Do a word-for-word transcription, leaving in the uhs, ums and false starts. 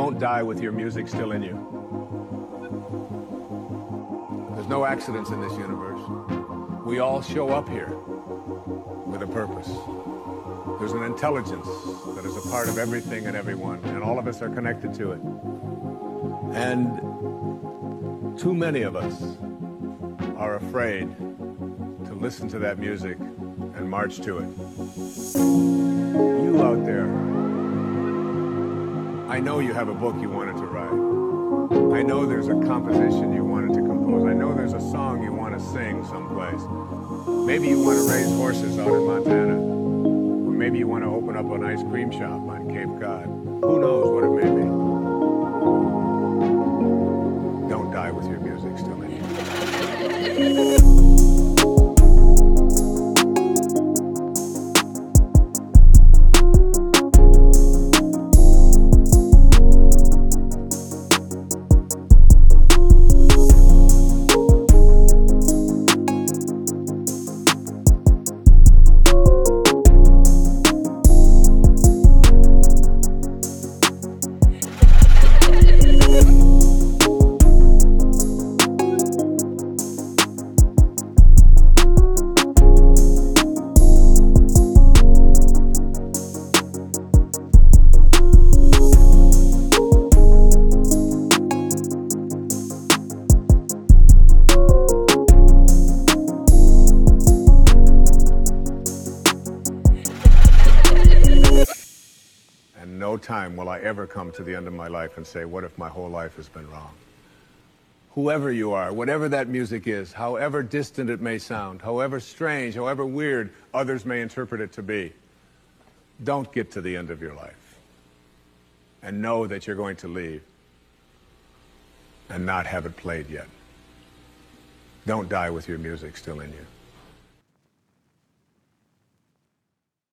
Don't die with your music still in you. There's no accidents in this universe. We all show up here with a purpose. There's an intelligence that is a part of everything and everyone, and all of us are connected to it. And too many of us are afraid to listen to that music and march to it. You out there, I know you have a book you wanted to write. I know there's a composition you wanted to compose. I know there's a song you want to sing someplace. Maybe you want to raise horses out in Montana. Or maybe you want to open up an ice cream shop on Cape Cod. Who knows what it may be? Don't die with your music still in you. No time will I ever come to the end of my life and say, what if my whole life has been wrong? Whoever you are, whatever that music is, however distant it may sound, however strange, however weird others may interpret it to be, don't get to the end of your life and know that you're going to leave and not have it played yet. Don't die with your music still in you.